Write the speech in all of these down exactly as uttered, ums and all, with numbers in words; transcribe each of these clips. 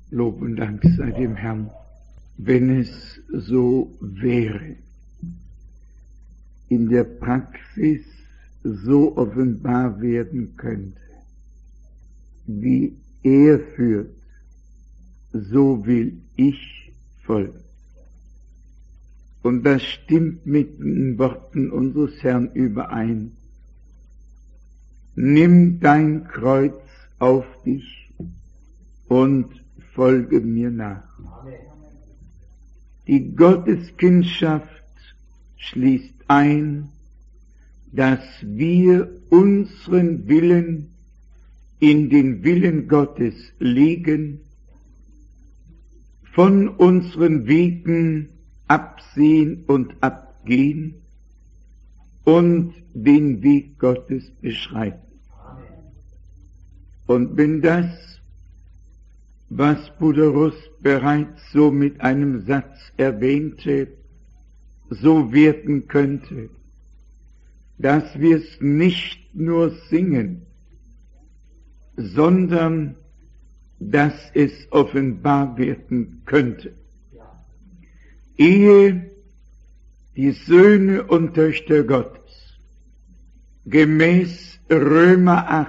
Lob und Dank sei dem Herrn, wenn es so wäre, in der Praxis so offenbar werden könnte, wie er führt, so will ich folgen. Und das stimmt mit den Worten unseres Herrn überein. Nimm dein Kreuz auf dich und folge mir nach. Die Gotteskindschaft schließt ein, dass wir unseren Willen in den Willen Gottes legen, von unseren Wegen absehen und abgehen und den Weg Gottes beschreiten. Und wenn das, was Bruder Russ bereits so mit einem Satz erwähnte, so werden könnte, dass wir es nicht nur singen, sondern dass es offenbar werden könnte. Ehe die Söhne und Töchter Gottes gemäß Römer acht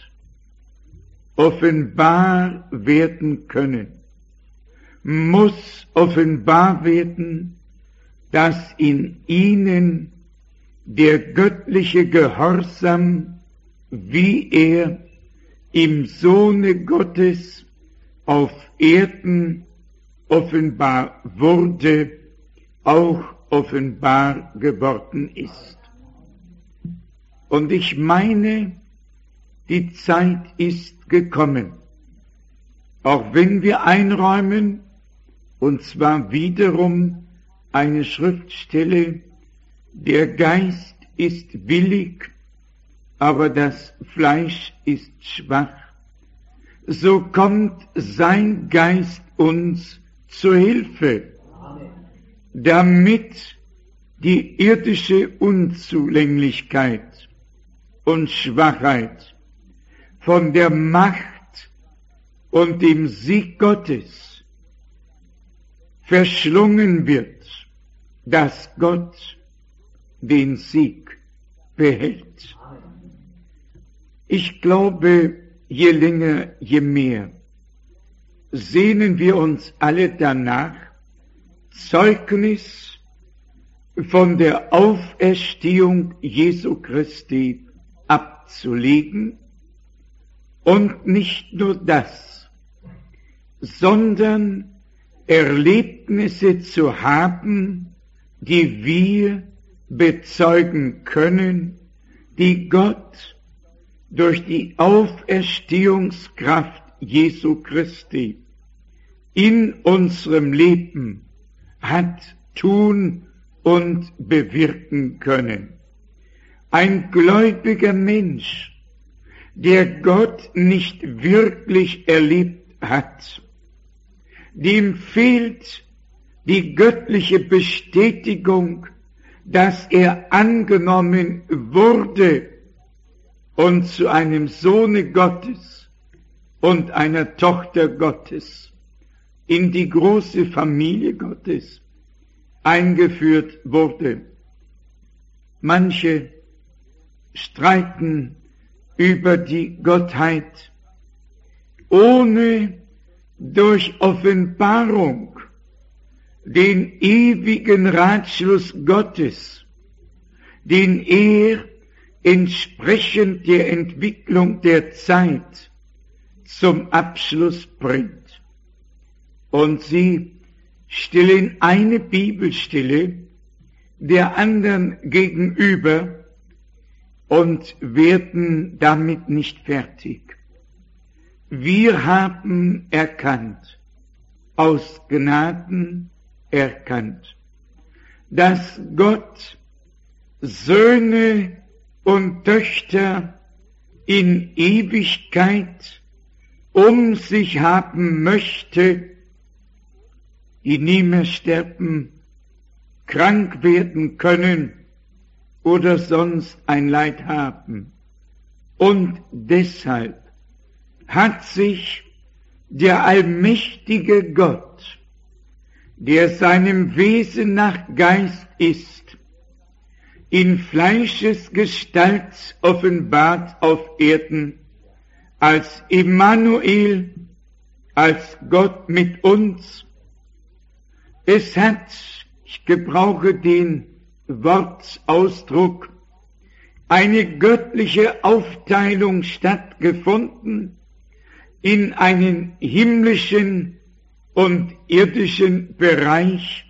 offenbar werden können, muss offenbar werden, dass in ihnen der göttliche Gehorsam, wie er im Sohne Gottes auf Erden offenbar wurde, auch offenbar geworden ist. Und ich meine, die Zeit ist gekommen, auch wenn wir einräumen, und zwar wiederum eine Schriftstelle, der Geist ist willig, aber das Fleisch ist schwach, so kommt sein Geist uns zur Hilfe, damit die irdische Unzulänglichkeit und Schwachheit von der Macht und dem Sieg Gottes verschlungen wird, dass Gott den Sieg behält. Ich glaube, je länger, je mehr sehnen wir uns alle danach, Zeugnis von der Auferstehung Jesu Christi abzulegen, und nicht nur das, sondern Erlebnisse zu haben, die wir bezeugen können, die Gott durch die Auferstehungskraft Jesu Christi in unserem Leben hat tun und bewirken können. Ein gläubiger Mensch, der Gott nicht wirklich erlebt hat, dem fehlt die göttliche Bestätigung, dass er angenommen wurde und zu einem Sohne Gottes und einer Tochter Gottes in die große Familie Gottes eingeführt wurde. Manche streiten über die Gottheit, ohne durch Offenbarung den ewigen Ratschluss Gottes, den er entsprechend der Entwicklung der Zeit zum Abschluss bringt. Und sie stellen eine Bibelstelle der anderen gegenüber und werden damit nicht fertig. Wir haben erkannt, aus Gnaden erkannt, dass Gott Söhne und Töchter in Ewigkeit um sich haben möchte, die nie mehr sterben, krank werden können oder sonst ein Leid haben. Und deshalb hat sich der allmächtige Gott, der seinem Wesen nach Geist ist, in Fleischesgestalt offenbart auf Erden, als Immanuel, als Gott mit uns. Es hat, ich gebrauche den Wortausdruck, eine göttliche Aufteilung stattgefunden in einen himmlischen und irdischen Bereich,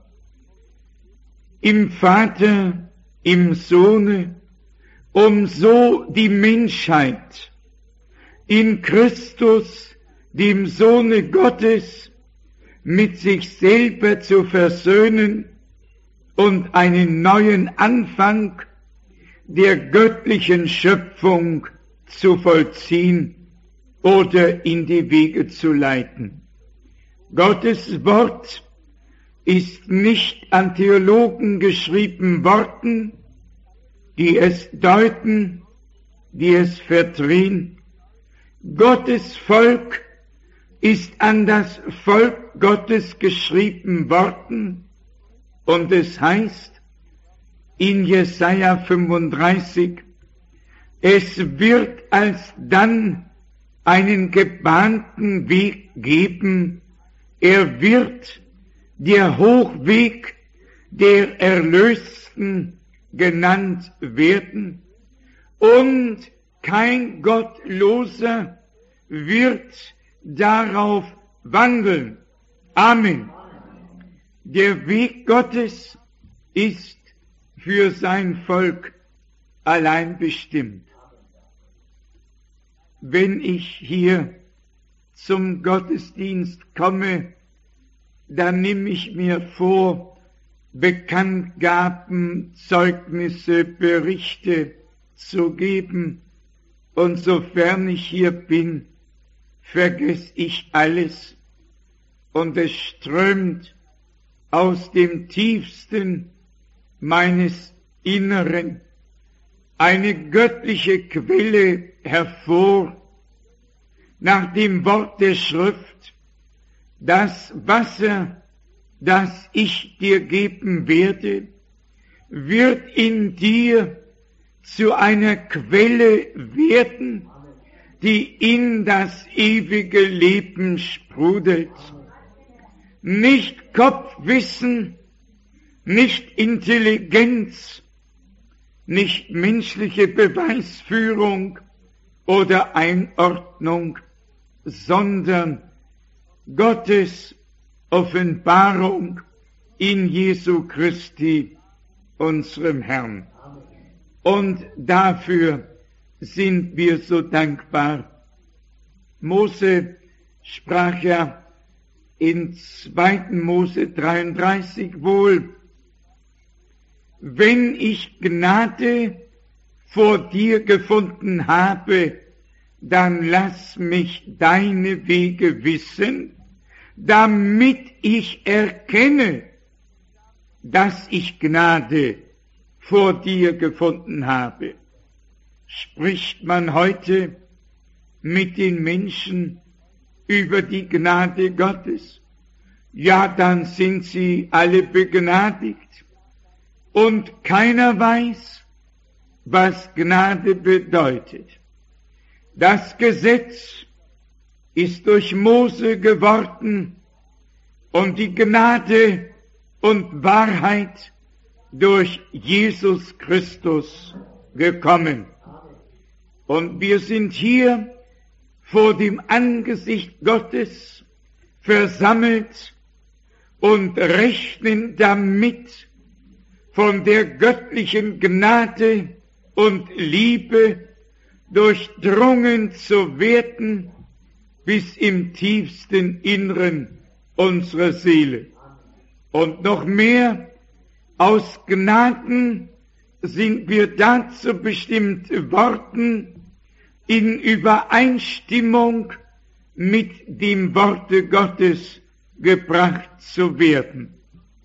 im Vater, im Sohne, um so die Menschheit in Christus, dem Sohne Gottes, mit sich selber zu versöhnen und einen neuen Anfang der göttlichen Schöpfung zu vollziehen oder in die Wege zu leiten. Gottes Wort ist nicht an Theologen geschrieben worden, die es deuten, die es verdrehen. Gottes Volk ist an das Volk Gottes geschrieben worden, und es heißt in Jesaja fünfunddreißig, es wird alsdann einen gebahnten Weg geben, er wird der Hochweg der Erlösten genannt werden, und kein Gottloser wird darauf wandeln. Amen. Der Weg Gottes ist für sein Volk allein bestimmt. Wenn ich hier zum Gottesdienst komme, dann nehme ich mir vor, Bekanntgaben, Zeugnisse, Berichte zu geben, und sofern ich hier bin, vergesse ich alles, und es strömt aus dem tiefsten meines Inneren eine göttliche Quelle hervor, nach dem Wort der Schrift: Das Wasser, das ich dir geben werde, wird in dir zu einer Quelle werden, die in das ewige Leben sprudelt. Nicht Kopfwissen, nicht Intelligenz, nicht menschliche Beweisführung oder Einordnung, sondern Gottes Offenbarung in Jesu Christi, unserem Herrn. Und dafür sind wir so dankbar. Mose sprach ja in zweiten Mose dreiunddreißig wohl: Wenn ich Gnade vor dir gefunden habe, dann lass mich deine Wege wissen, damit ich erkenne, dass ich Gnade vor dir gefunden habe. Spricht man heute mit den Menschen über die Gnade Gottes, ja, dann sind sie alle begnadigt, und keiner weiß, was Gnade bedeutet. Das Gesetz ist durch Mose geworden und die Gnade und Wahrheit durch Jesus Christus gekommen. Und wir sind hier vor dem Angesicht Gottes versammelt und rechnen damit, von der göttlichen Gnade und Liebe durchdrungen zu werden bis im tiefsten Inneren unserer Seele. Und noch mehr, aus Gnaden sind wir dazu bestimmt worden, in Übereinstimmung mit dem Worte Gottes gebracht zu werden.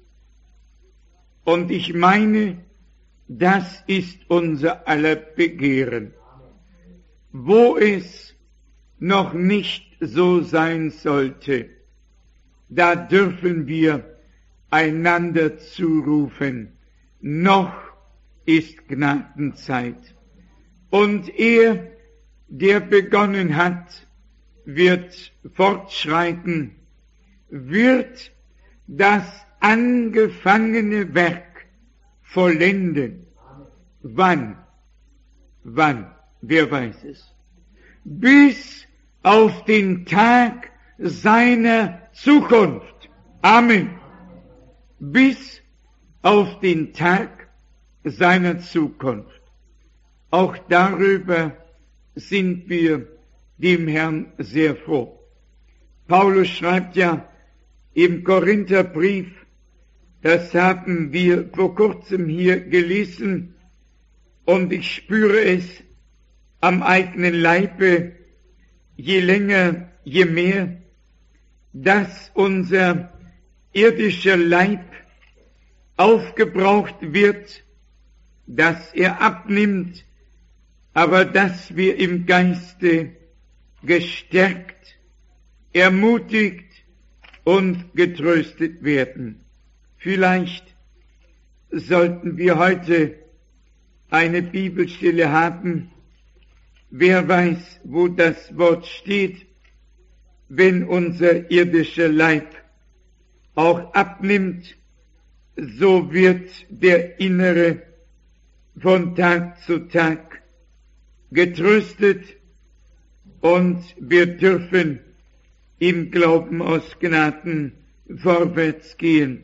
Und ich meine, das ist unser aller Begehren. Wo es noch nicht so sein sollte, da dürfen wir einander zurufen, noch ist Gnadenzeit. Und er, der begonnen hat, wird fortschreiten, wird das angefangene Werk vollenden. Wann? Wann? Wer weiß es? Bis auf den Tag seiner Zukunft. Amen. Bis auf den Tag seiner Zukunft. Auch darüber sind wir dem Herrn sehr froh. Paulus schreibt ja im Korintherbrief, das haben wir vor kurzem hier gelesen, und ich spüre es am eigenen Leibe, je länger, je mehr, dass unser irdischer Leib aufgebraucht wird, dass er abnimmt, aber dass wir im Geiste gestärkt, ermutigt und getröstet werden. Vielleicht sollten wir heute eine Bibelstelle haben. Wer weiß, wo das Wort steht, wenn unser irdischer Leib auch abnimmt, so wird der innere von Tag zu Tag getröstet und wir dürfen im Glauben aus Gnaden vorwärts gehen.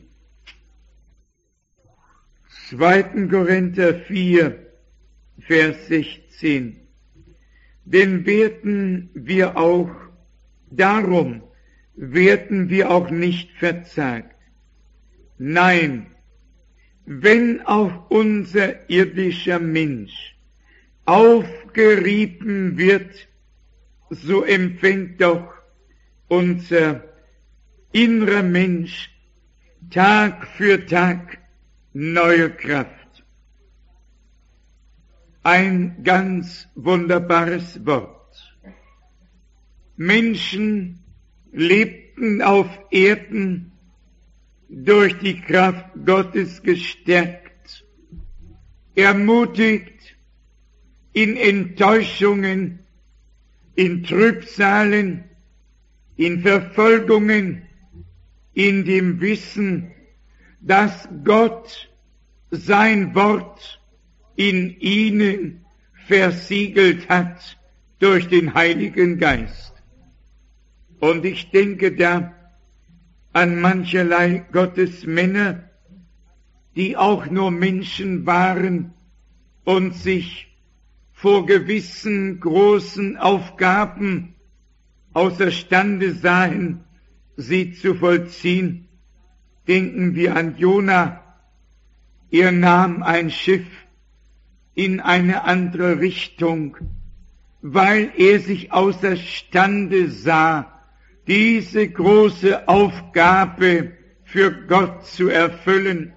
zweiter Korinther vier, Vers sechzehn. Denn werden wir auch, darum werden wir auch nicht verzagt. Nein, wenn auch unser irdischer Mensch aufgerieben wird, so empfängt doch unser innerer Mensch Tag für Tag neue Kraft. Ein ganz wunderbares Wort. Menschen lebten auf Erden durch die Kraft Gottes gestärkt, ermutigt in Enttäuschungen, in Trübsalen, in Verfolgungen, in dem Wissen, dass Gott sein Wort in ihnen versiegelt hat durch den Heiligen Geist. Und ich denke da an mancherlei Gottes Männer, die auch nur Menschen waren und sich vor gewissen großen Aufgaben außerstande sahen, sie zu vollziehen. Denken wir an Jona. Er nahm ein Schiff in eine andere Richtung, weil er sich außerstande sah, diese große Aufgabe für Gott zu erfüllen.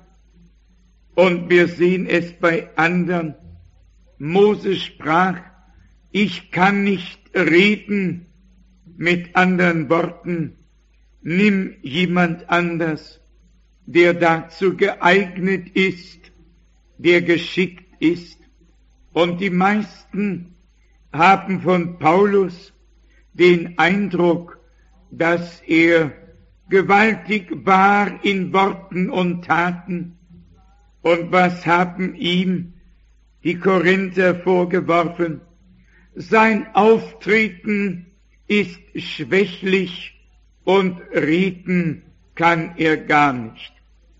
Und wir sehen es bei anderen. Mose sprach, ich kann nicht reden, mit anderen Worten, nimm jemand anders, der dazu geeignet ist, der geschickt ist. Und die meisten haben von Paulus den Eindruck, dass er gewaltig war in Worten und Taten. Und was haben ihm die Korinther vorgeworfen? Sein Auftreten ist schwächlich und reden kann er gar nicht.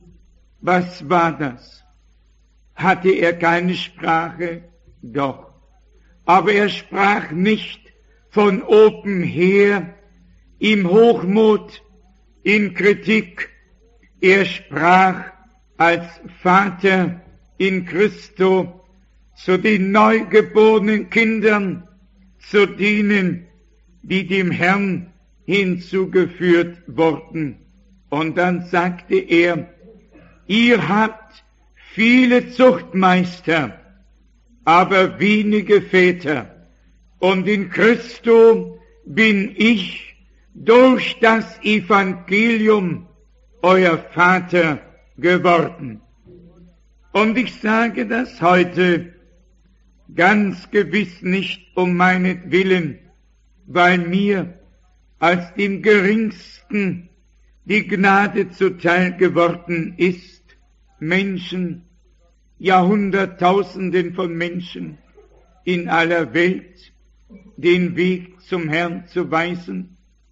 Was war das? Hatte er keine Sprache? Doch. Aber er sprach nicht von oben her, im Hochmut, in Kritik. Er sprach als Vater in Christo zu den neugeborenen Kindern, zu denen, die dem Herrn hinzugeführt wurden. Und dann sagte er, ihr habt viele Zuchtmeister, aber wenige Väter. Und in Christo bin ich durch das Evangelium euer Vater geworden. Und ich sage das heute ganz gewiss nicht um meinetwillen, weil mir als dem Geringsten die Gnade zuteil geworden ist, Menschen, Jahrhunderttausenden von Menschen in aller Welt den Weg zum Herrn zu weisen.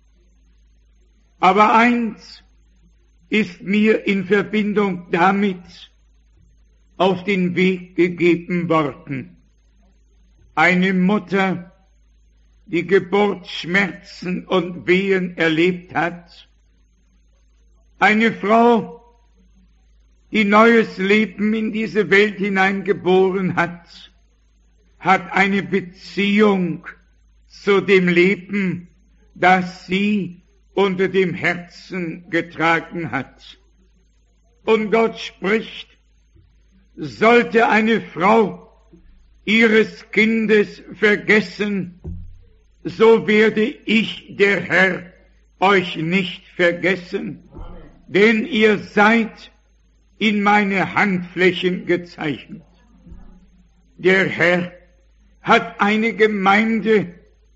Aber eins ist mir in Verbindung damit auf den Weg gegeben worden. Eine Mutter, die Geburtsschmerzen und Wehen erlebt hat. Eine Frau, die neues Leben in diese Welt hineingeboren hat, hat eine Beziehung zu dem Leben, das sie unter dem Herzen getragen hat. Und Gott spricht, sollte eine Frau ihres Kindes vergessen, so werde ich, der Herr, euch nicht vergessen, denn ihr seid in meine Handflächen gezeichnet. Der Herr hat eine Gemeinde,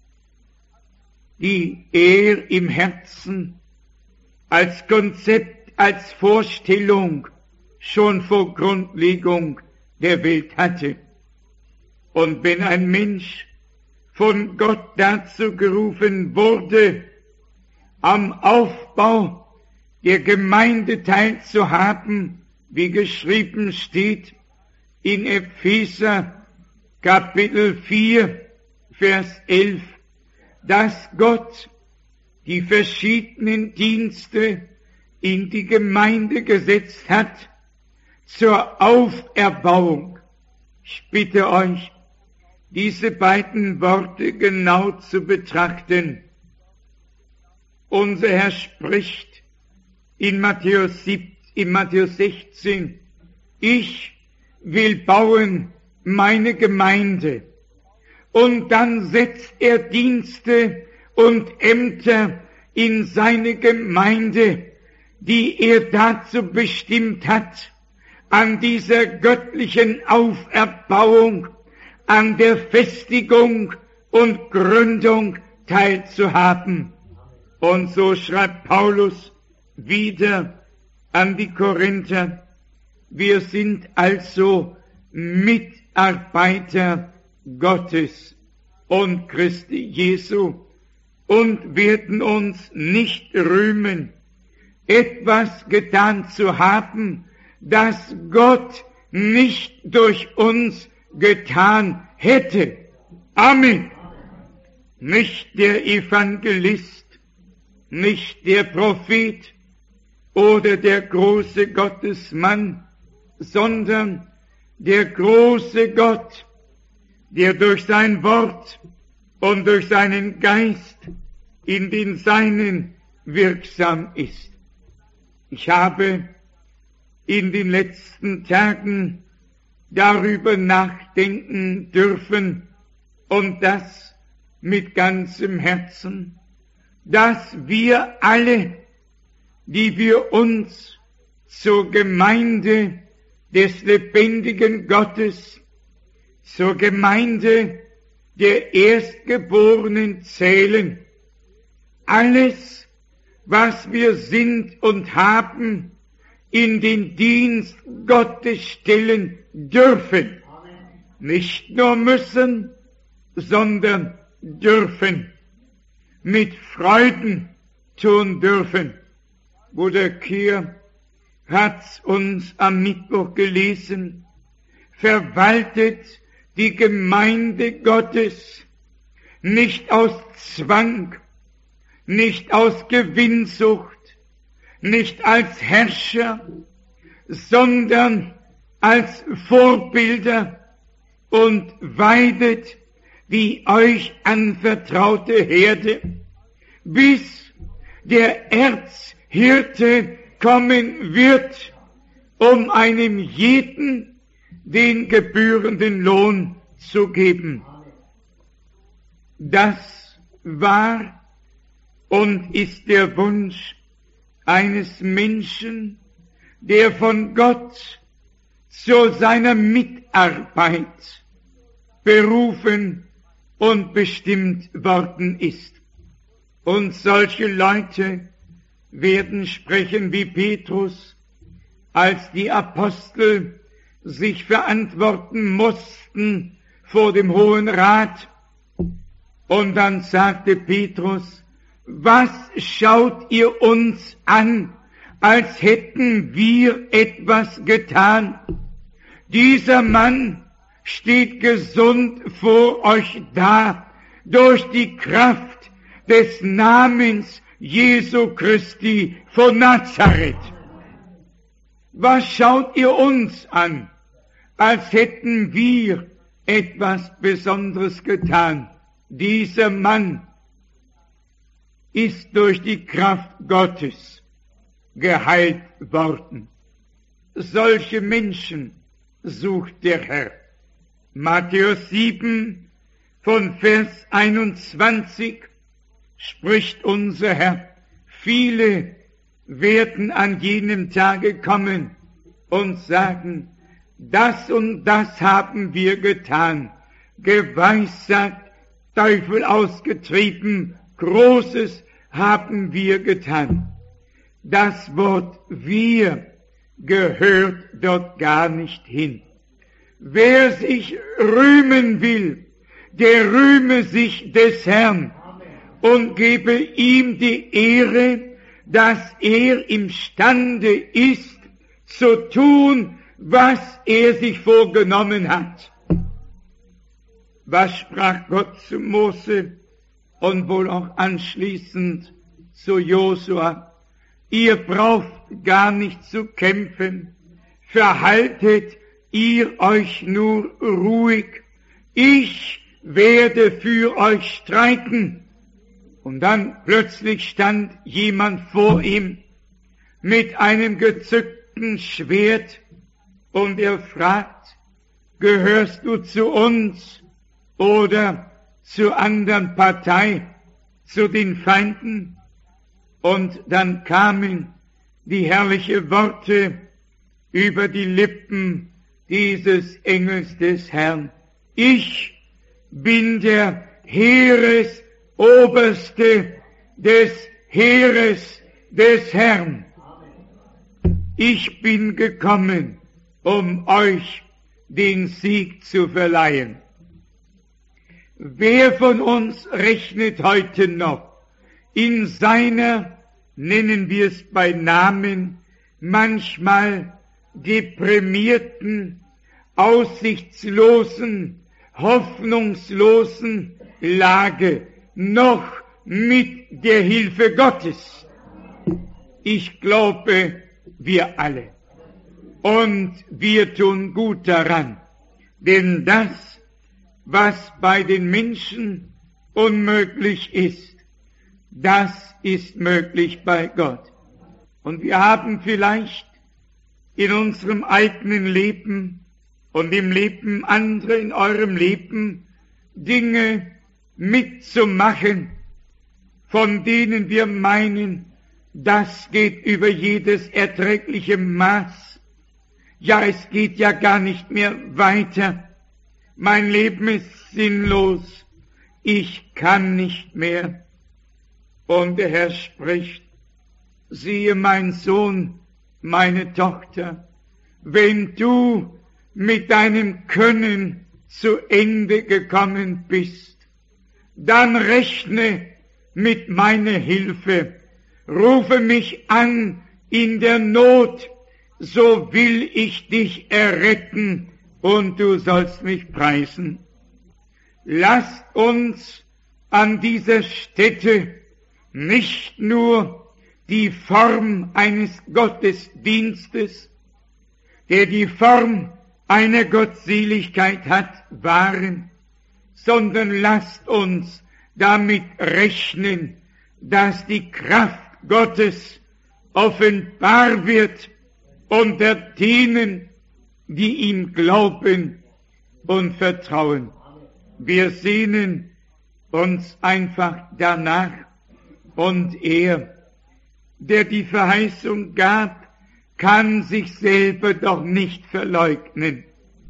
die er im Herzen als Konzept, als Vorstellung schon vor Grundlegung der Welt hatte. Und wenn ein Mensch von Gott dazu gerufen wurde, am Aufbau der Gemeinde teilzuhaben, wie geschrieben steht in Epheser Kapitel vier, Vers elf, dass Gott die verschiedenen Dienste in die Gemeinde gesetzt hat zur Auferbauung. Ich bitte euch, diese beiden Worte genau zu betrachten. Unser Herr spricht in Matthäus siebzehn, in Matthäus sechzehn, ich will bauen meine Gemeinde. Und dann setzt er Dienste und Ämter in seine Gemeinde, die er dazu bestimmt hat, an dieser göttlichen Auferbauung, an der Festigung und Gründung teilzuhaben. Und so schreibt Paulus wieder an die Korinther, wir sind also Mitarbeiter Gottes und Christi Jesu und werden uns nicht rühmen, etwas getan zu haben, das Gott nicht durch uns getan hätte. Amen. Nicht der Evangelist, nicht der Prophet oder der große Gottesmann, sondern der große Gott, der durch sein Wort und durch seinen Geist in den Seinen wirksam ist. Ich habe in den letzten Tagen darüber nachdenken dürfen und das mit ganzem Herzen, dass wir alle, die wir uns zur Gemeinde des lebendigen Gottes, zur Gemeinde der Erstgeborenen zählen, alles, was wir sind und haben, in den Dienst Gottes stellen dürfen. Nicht nur müssen, sondern dürfen. Mit Freuden tun dürfen. Bruder Kier hat's uns am Mittwoch gelesen, verwaltet die Gemeinde Gottes nicht aus Zwang, nicht aus Gewinnsucht, nicht als Herrscher, sondern als Vorbilder und weidet die euch anvertraute Herde, bis der Erzhirte kommen wird, um einem jeden den gebührenden Lohn zu geben. Das war und ist der Wunsch eines Menschen, der von Gott zu seiner Mitarbeit berufen und bestimmt worden ist. Und solche Leute werden sprechen wie Petrus, als die Apostel sich verantworten mussten vor dem Hohen Rat. Und dann sagte Petrus: Was schaut ihr uns an, als hätten wir etwas getan? Dieser Mann steht gesund vor euch da, durch die Kraft des Namens Jesu Christi von Nazareth. Was schaut ihr uns an, als hätten wir etwas Besonderes getan? Dieser Mann ist durch die Kraft Gottes geheilt worden. Solche Menschen sucht der Herr. Matthäus sieben von Vers einundzwanzig spricht unser Herr: Viele werden an jenem Tage kommen und sagen, das und das haben wir getan, geweissagt, Teufel ausgetrieben, Großes haben wir getan. Das Wort wir gehört dort gar nicht hin. Wer sich rühmen will, der rühme sich des Herrn und gebe ihm die Ehre, dass er imstande ist, zu tun, was er sich vorgenommen hat. Was sprach Gott zu Mose und wohl auch anschließend zu Josua? Ihr braucht gar nicht zu kämpfen, verhaltet ihr euch nur ruhig, ich werde für euch streiten. Und dann plötzlich stand jemand vor ihm mit einem gezückten Schwert und er fragt: Gehörst du zu uns oder zur anderen Partei, zu den Feinden? Und dann kamen die herrlichen Worte über die Lippen dieses Engels des Herrn: Ich bin der Heeresoberste des Heeres des Herrn. Ich bin gekommen, um euch den Sieg zu verleihen. Wer von uns rechnet heute noch in seiner, nennen wir es bei Namen, manchmal deprimierten, aussichtslosen, hoffnungslosen Lage noch mit der Hilfe Gottes? Ich glaube, wir alle. Und wir tun gut daran, denn das, was bei den Menschen unmöglich ist, das ist möglich bei Gott. Und wir haben vielleicht in unserem eigenen Leben und im Leben anderer, in eurem Leben, Dinge mitzumachen, von denen wir meinen, das geht über jedes erträgliche Maß. Ja, es geht ja gar nicht mehr weiter. Mein Leben ist sinnlos. Ich kann nicht mehr. Und der Herr spricht: Siehe, mein Sohn, meine Tochter, wenn du mit deinem Können zu Ende gekommen bist, dann rechne mit meiner Hilfe. Rufe mich an in der Not, so will ich dich erretten und du sollst mich preisen. Lasst uns an dieser Stätte nicht nur die Form eines Gottesdienstes, der die Form einer Gottseligkeit hat, wahren, sondern lasst uns damit rechnen, dass die Kraft Gottes offenbar wird unter denen, die ihm glauben und vertrauen. Wir sehnen uns einfach danach. Und er, der die Verheißung gab, kann sich selber doch nicht verleugnen.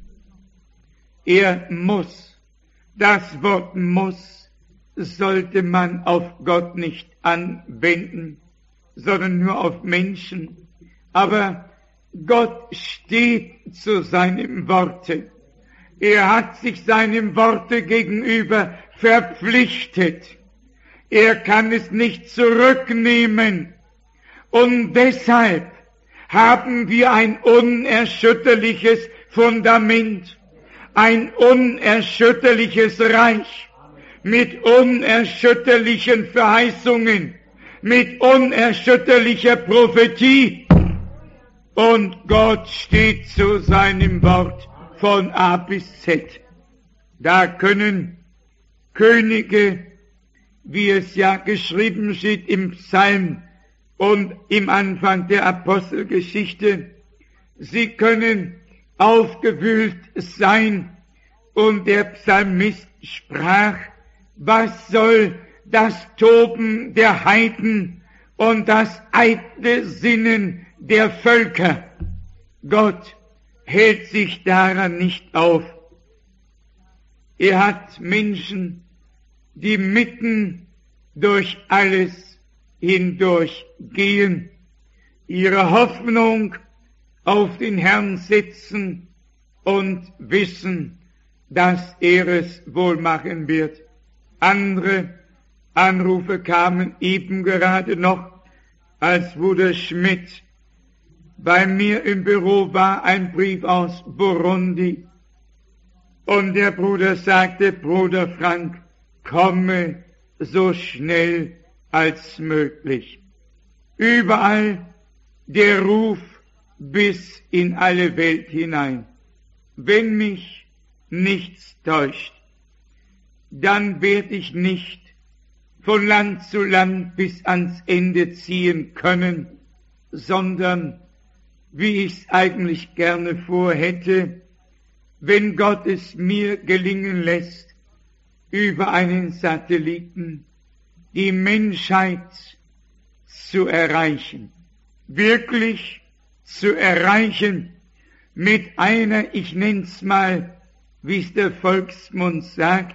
Er muss, das Wort muss, sollte man auf Gott nicht anwenden, sondern nur auf Menschen. Aber Gott steht zu seinem Worte. Er hat sich seinem Worte gegenüber verpflichtet. Er kann es nicht zurücknehmen. Und deshalb haben wir ein unerschütterliches Fundament, ein unerschütterliches Reich mit unerschütterlichen Verheißungen, mit unerschütterlicher Prophetie. Und Gott steht zu seinem Wort von A bis Z. Da können Könige, wie es ja geschrieben steht im Psalm und im Anfang der Apostelgeschichte, sie können aufgewühlt sein. Und der Psalmist sprach, was soll das Toben der Heiden und das eitle Sinnen der Völker? Gott hält sich daran nicht auf. Er hat Menschen, die mitten durch alles hindurch gehen, ihre Hoffnung auf den Herrn setzen und wissen, dass er es wohl machen wird. Andere Anrufe kamen eben gerade noch, als Bruder Schmidt bei mir im Büro war, ein Brief aus Burundi. Und der Bruder sagte, Bruder Frank, komme so schnell als möglich. Überall der Ruf bis in alle Welt hinein. Wenn mich nichts täuscht, dann werde ich nicht von Land zu Land bis ans Ende ziehen können, sondern, wie ich es eigentlich gerne vorhätte, wenn Gott es mir gelingen lässt, über einen Satelliten die Menschheit zu erreichen, wirklich zu erreichen mit einer, ich nenn's mal, wie es der Volksmund sagt,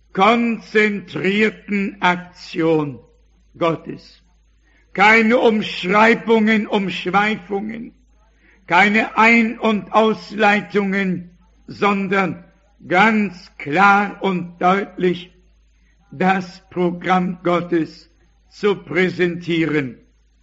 konzentrierten Aktion Gottes. Keine Umschreibungen, Umschweifungen, keine Ein- und Ausleitungen, sondern ganz klar und deutlich das Programm Gottes zu präsentieren.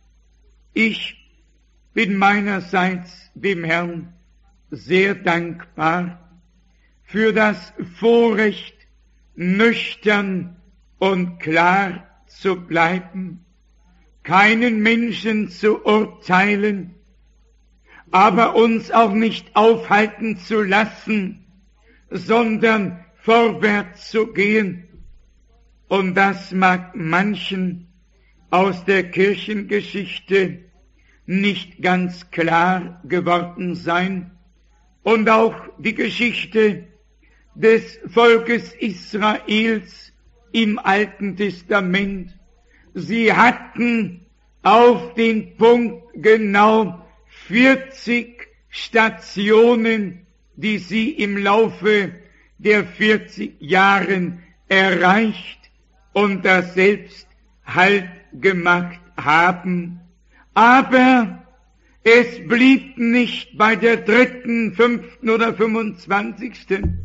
Ich bin meinerseits dem Herrn sehr dankbar für das Vorrecht, nüchtern und klar zu bleiben, keinen Menschen zu urteilen, aber uns auch nicht aufhalten zu lassen, sondern vorwärts zu gehen. Und das mag manchen aus der Kirchengeschichte nicht ganz klar geworden sein. Und auch die Geschichte des Volkes Israels im Alten Testament. Sie hatten auf den Punkt genau vierzig Stationen, die sie im Laufe der vierzig Jahren erreicht und das selbst Halt gemacht haben. Aber es blieb nicht bei der dritten, fünften oder fünfundzwanzigsten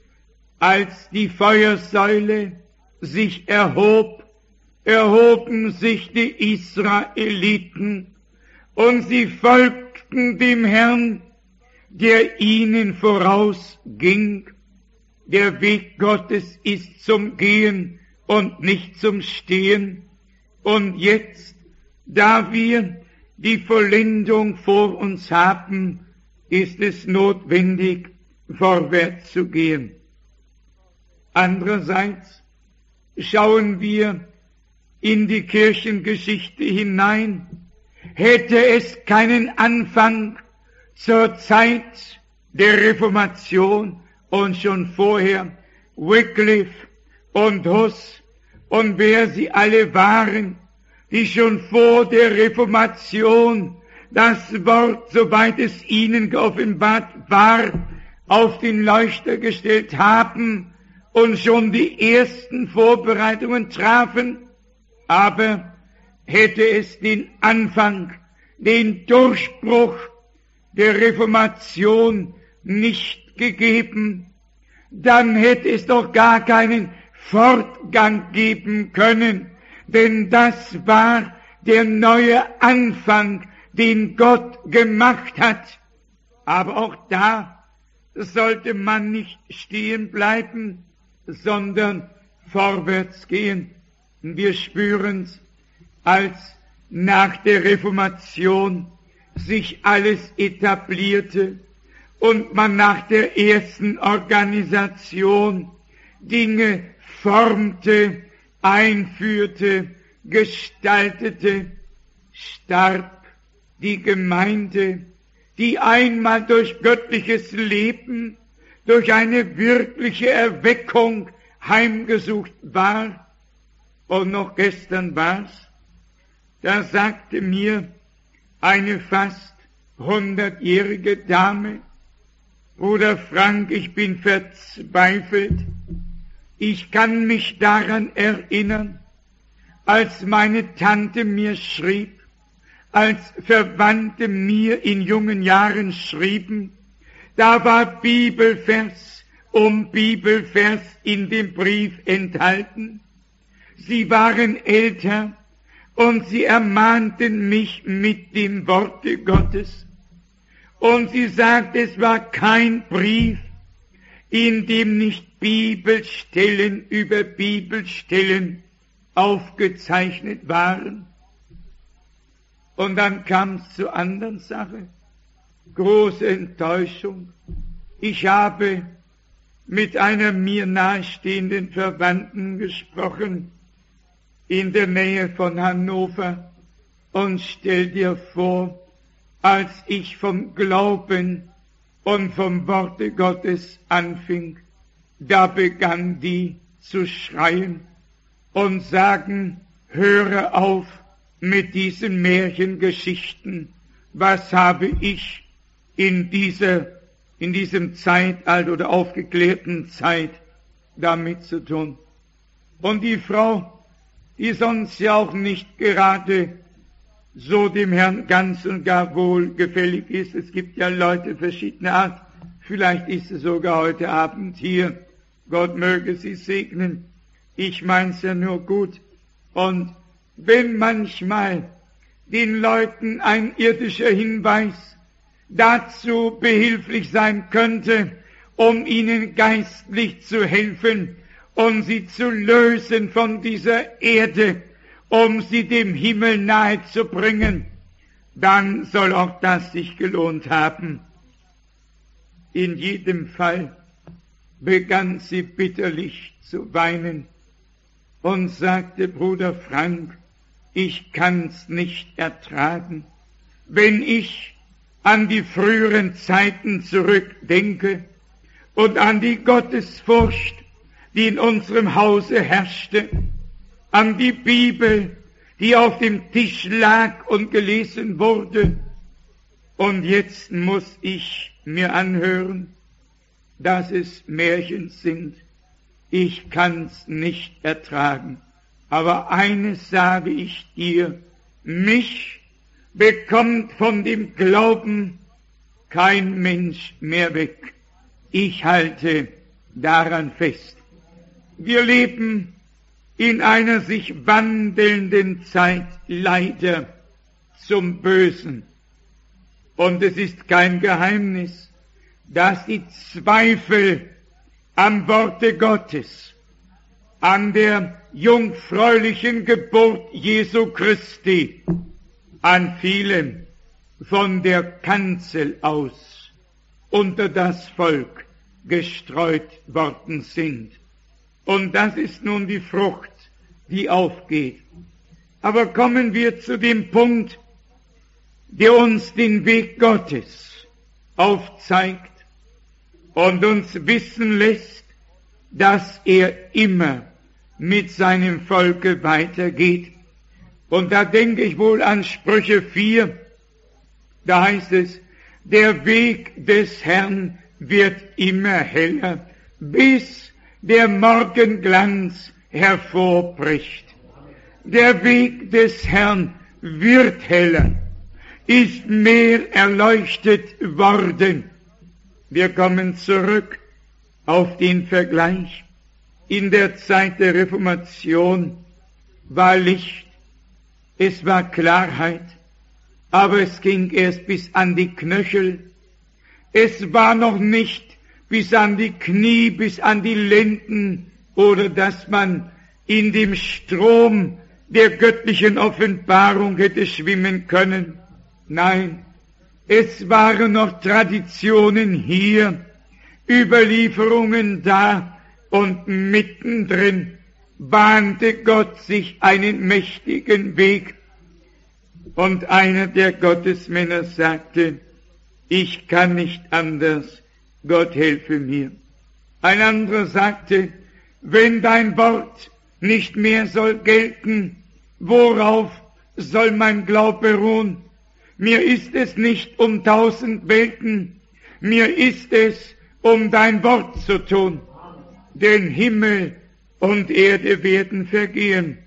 Als die Feuersäule sich erhob, erhoben sich die Israeliten und sie folgten dem Herrn, der ihnen vorausging. Der Weg Gottes ist zum Gehen und nicht zum Stehen. Und jetzt, da wir die Vollendung vor uns haben, ist es notwendig, vorwärts zu gehen. Andererseits schauen wir in die Kirchengeschichte hinein. Hätte es keinen Anfang zur Zeit der Reformation und schon vorher Wycliffe und Huss und wer sie alle waren, die schon vor der Reformation das Wort, soweit es ihnen geoffenbart war, auf den Leuchter gestellt haben und schon die ersten Vorbereitungen trafen, aber hätte es den Anfang, den Durchbruch der Reformation nicht gegeben, dann hätte es doch gar keinen Fortgang geben können, denn das war der neue Anfang, den Gott gemacht hat. Aber auch da sollte man nicht stehen bleiben, sondern vorwärts gehen. Wir spüren's, als nach der Reformation sich alles etablierte und man nach der ersten Organisation Dinge formte, einführte, gestaltete, starb die Gemeinde, die einmal durch göttliches Leben, durch eine wirkliche Erweckung heimgesucht war. Und noch gestern war's, da sagte mir eine fast hundertjährige Dame: Bruder Frank, ich bin verzweifelt. Ich kann mich daran erinnern, als meine Tante mir schrieb, als Verwandte mir in jungen Jahren schrieben, da war Bibelvers um Bibelvers in dem Brief enthalten. Sie waren älter und sie ermahnten mich mit dem Worte Gottes. Und sie sagte, es war kein Brief, in dem nicht Bibelstellen über Bibelstellen aufgezeichnet waren. Und dann kam es zur anderen Sache. Große Enttäuschung. Ich habe mit einer mir nahestehenden Verwandten gesprochen, in der Nähe von Hannover, und stell dir vor, als ich vom Glauben und vom Worte Gottes anfing, da begann die zu schreien und sagen, höre auf mit diesen Märchengeschichten, was habe ich in dieser, in diesem Zeitalter oder aufgeklärten Zeit damit zu tun? Und die Frau, die sonst ja auch nicht gerade so dem Herrn ganz und gar wohlgefällig ist, es gibt ja Leute verschiedener Art, vielleicht ist es sogar heute Abend hier, Gott möge sie segnen, ich mein's ja nur gut. Und wenn manchmal den Leuten ein irdischer Hinweis dazu behilflich sein könnte, um ihnen geistlich zu helfen, um sie zu lösen von dieser Erde, um sie dem Himmel nahe zu bringen, dann soll auch das sich gelohnt haben. In jedem Fall begann sie bitterlich zu weinen und sagte, Bruder Frank, ich kann's nicht ertragen, wenn ich an die früheren Zeiten zurückdenke und an die Gottesfurcht, die in unserem Hause herrschte, an die Bibel, die auf dem Tisch lag und gelesen wurde. Und jetzt muss ich mir anhören, dass es Märchen sind. Ich kann's nicht ertragen. Aber eines sage ich dir, mich bekommt von dem Glauben kein Mensch mehr weg. Ich halte daran fest. Wir leben in einer sich wandelnden Zeit, leider zum Bösen. Und es ist kein Geheimnis, dass die Zweifel am Worte Gottes, an der jungfräulichen Geburt Jesu Christi, an vielen von der Kanzel aus unter das Volk gestreut worden sind. Und das ist nun die Frucht, die aufgeht. Aber kommen wir zu dem Punkt, der uns den Weg Gottes aufzeigt und uns wissen lässt, dass er immer mit seinem Volke weitergeht. Und da denke ich wohl an Sprüche vier, da heißt es, der Weg des Herrn wird immer heller, bis der Morgenglanz hervorbricht. Der Weg des Herrn wird heller, ist mehr erleuchtet worden. Wir kommen zurück auf den Vergleich. In der Zeit der Reformation war Licht, es war Klarheit, aber es ging erst bis an die Knöchel. Es war noch nicht bis an die Knie, bis an die Lenden, oder dass man in dem Strom der göttlichen Offenbarung hätte schwimmen können. Nein, es waren noch Traditionen hier, Überlieferungen da, und mittendrin bahnte Gott sich einen mächtigen Weg. Und einer der Gottesmänner sagte, ich kann nicht anders, Gott helfe mir. Ein anderer sagte, wenn dein Wort nicht mehr soll gelten, worauf soll mein Glaube ruhen? Mir ist es nicht um tausend Welten, mir ist es um dein Wort zu tun. Denn Himmel und Erde werden vergehen.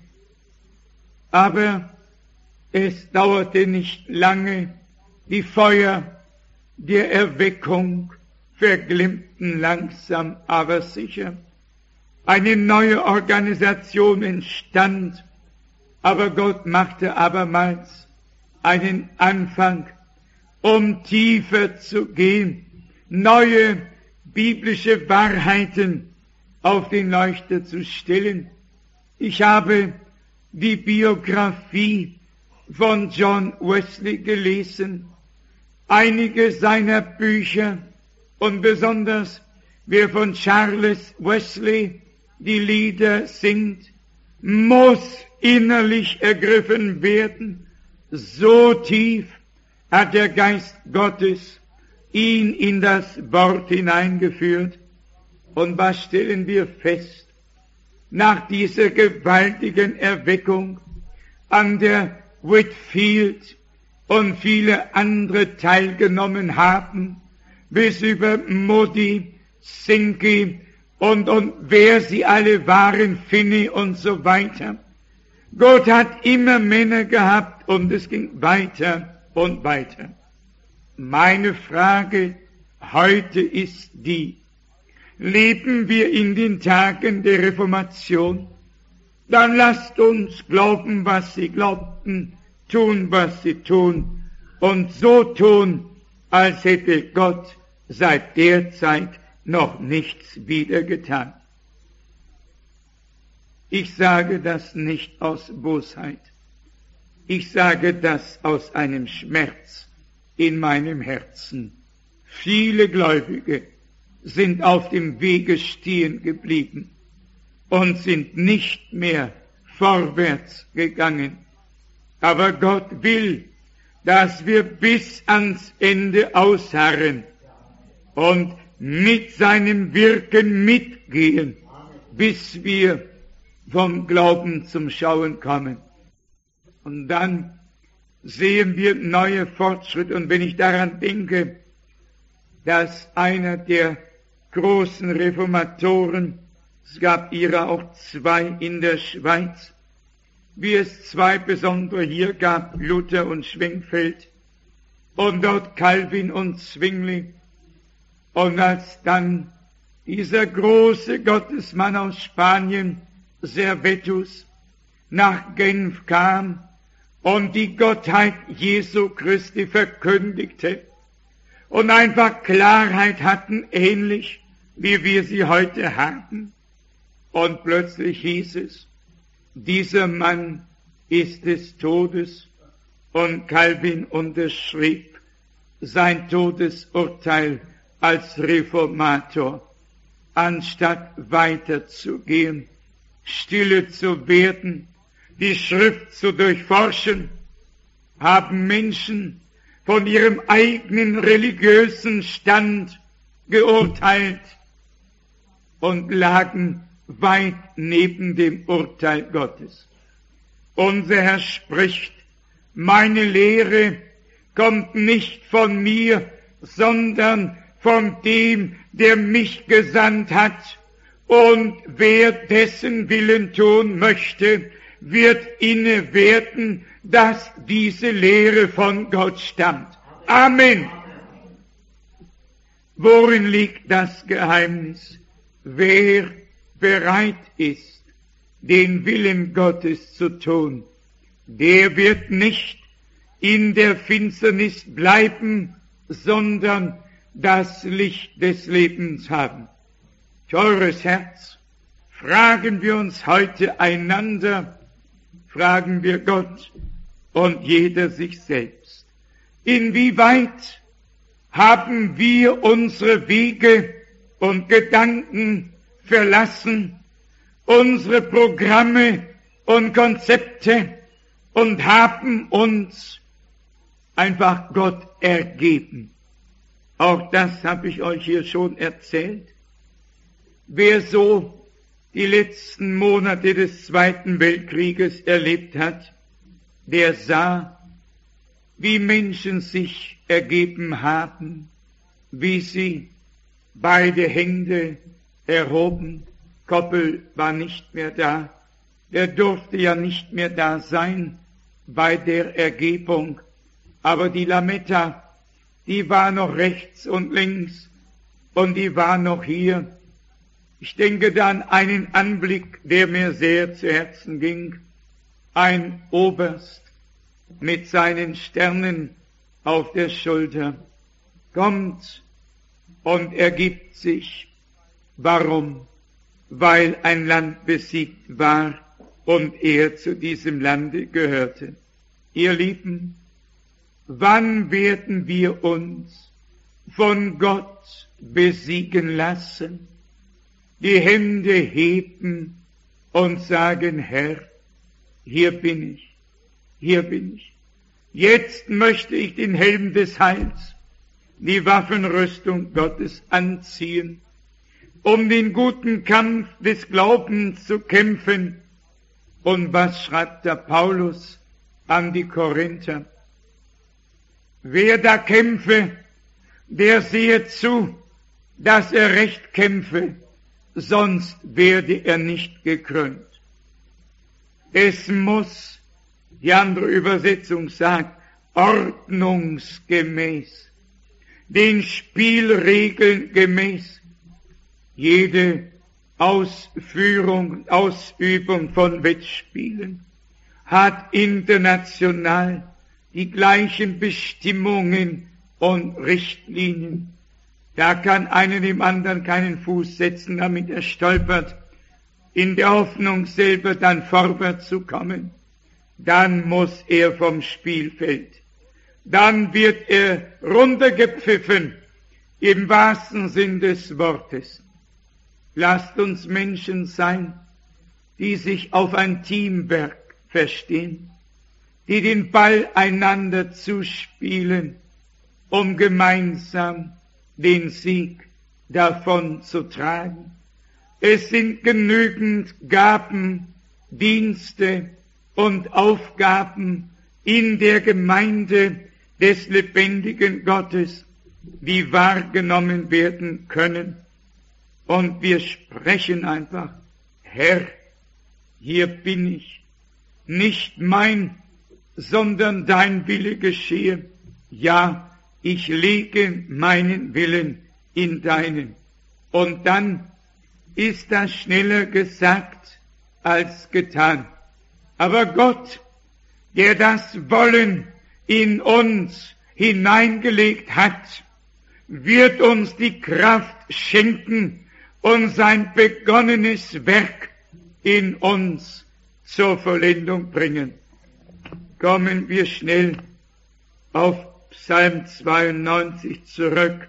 Aber es dauerte nicht lange, die Feuer der Erweckung verglimmten langsam, aber sicher. Eine neue Organisation entstand, aber Gott machte abermals einen Anfang, um tiefer zu gehen, neue biblische Wahrheiten auf den Leuchter zu stellen. Ich habe die Biografie von John Wesley gelesen, einige seiner Bücher und besonders wer von Charles Wesley die Lieder singt, muss innerlich ergriffen werden. So tief hat der Geist Gottes ihn in das Wort hineingeführt. Und was stellen wir fest? Nach dieser gewaltigen Erweckung, an der Whitfield und viele andere teilgenommen haben, bis über Moody, Sinkey und, und wer sie alle waren, Finney und so weiter. Gott hat immer Männer gehabt und es ging weiter und weiter. Meine Frage heute ist die, leben wir in den Tagen der Reformation? Dann lasst uns glauben, was sie glaubten, tun, was sie tun und so tun, als hätte Gott seit der Zeit noch nichts wieder getan. Ich sage das nicht aus Bosheit. Ich sage das aus einem Schmerz in meinem Herzen. Viele Gläubige sind auf dem Wege stehen geblieben und sind nicht mehr vorwärts gegangen. Aber Gott will, dass wir bis ans Ende ausharren und mit seinem Wirken mitgehen, bis wir vom Glauben zum Schauen kommen. Und dann sehen wir neue Fortschritte. Und wenn ich daran denke, dass einer der großen Reformatoren, es gab ihrer auch zwei in der Schweiz, wie es zwei besondere hier gab, Luther und Schwenkfeld, und dort Calvin und Zwingli, und als dann dieser große Gottesmann aus Spanien, Servetus, nach Genf kam und die Gottheit Jesu Christi verkündigte und einfach Klarheit hatten, ähnlich wie wir sie heute haben. Und plötzlich hieß es, dieser Mann ist des Todes, und Calvin unterschrieb sein Todesurteil als Reformator, anstatt weiterzugehen, stille zu werden, die Schrift zu durchforschen, haben Menschen von ihrem eigenen religiösen Stand geurteilt und lagen weit neben dem Urteil Gottes. Unser Herr spricht, meine Lehre kommt nicht von mir, sondern von dem, der mich gesandt hat. Und wer dessen Willen tun möchte, wird inne werden, dass diese Lehre von Gott stammt. Amen. Worin liegt das Geheimnis? Wer bereit ist, den Willen Gottes zu tun, der wird nicht in der Finsternis bleiben, sondern das Licht des Lebens haben. Teures Herz, fragen wir uns heute einander, fragen wir Gott und jeder sich selbst. Inwieweit haben wir unsere Wege und Gedanken verlassen, unsere Programme und Konzepte und haben uns einfach Gott ergeben? Auch das habe ich euch hier schon erzählt. Wer so die letzten Monate des Zweiten Weltkrieges erlebt hat, der sah, wie Menschen sich ergeben haben, wie sie beide Hände erhoben. Koppel war nicht mehr da, der durfte ja nicht mehr da sein bei der Ergebung, aber die Lametta, die war noch rechts und links und die war noch hier. Ich denke da an einen Anblick, der mir sehr zu Herzen ging. Ein Oberst mit seinen Sternen auf der Schulter kommt und ergibt sich. Warum? Weil ein Land besiegt war und er zu diesem Lande gehörte. Ihr Lieben, wann werden wir uns von Gott besiegen lassen? Die Hände heben und sagen, Herr, hier bin ich, hier bin ich. Jetzt möchte ich den Helm des Heils, die Waffenrüstung Gottes anziehen, um den guten Kampf des Glaubens zu kämpfen. Und was schreibt der Paulus an die Korinther? Wer da kämpfe, der sehe zu, dass er recht kämpfe, sonst werde er nicht gekrönt. Es muss, die andere Übersetzung sagt, ordnungsgemäß, den Spielregeln gemäß, jede Ausführung, Ausübung von Wettspielen hat international die gleichen Bestimmungen und Richtlinien. Da kann einer dem anderen keinen Fuß setzen, damit er stolpert, in der Hoffnung selber dann vorwärts zu kommen. Dann muss er vom Spielfeld. Dann wird er runtergepfiffen, im wahrsten Sinn des Wortes. Lasst uns Menschen sein, die sich auf ein Teamwork verstehen, die den Ball einander zuspielen, um gemeinsam den Sieg davon zu tragen. Es sind genügend Gaben, Dienste und Aufgaben in der Gemeinde des lebendigen Gottes, die wahrgenommen werden können. Und wir sprechen einfach, Herr, hier bin ich, nicht mein, sondern dein Wille geschehe. Ja, ich lege meinen Willen in deinen. Und dann ist das schneller gesagt als getan. Aber Gott, der das Wollen in uns hineingelegt hat, wird uns die Kraft schenken und sein begonnenes Werk in uns zur Vollendung bringen. Kommen wir schnell auf Psalm zweiundneunzig zurück.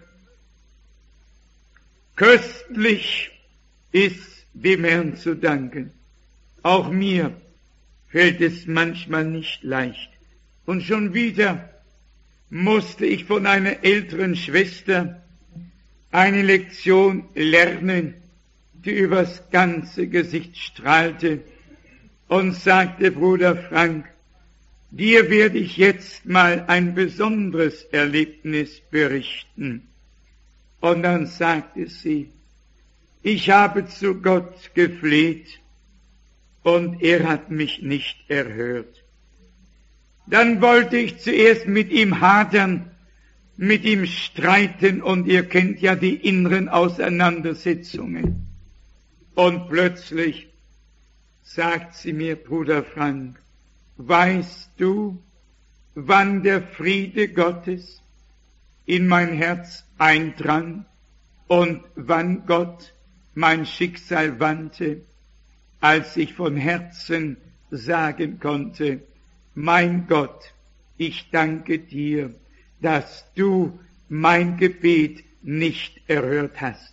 Köstlich ist dem Herrn zu danken. Auch mir fällt es manchmal nicht leicht. Und schon wieder musste ich von einer älteren Schwester eine Lektion lernen die übers ganze Gesicht strahlte, und sagte: Bruder Frank, dir werde ich jetzt mal ein besonderes Erlebnis berichten. Und dann sagte sie: Ich habe zu Gott gefleht und er hat mich nicht erhört. Dann wollte ich zuerst mit ihm hadern, mit ihm streiten, und ihr kennt ja die inneren Auseinandersetzungen. Und plötzlich sagt sie mir: Bruder Frank, weißt du, wann der Friede Gottes in mein Herz eindrang und wann Gott mein Schicksal wandte, als ich von Herzen sagen konnte: Mein Gott, ich danke dir, dass du mein Gebet nicht erhört hast.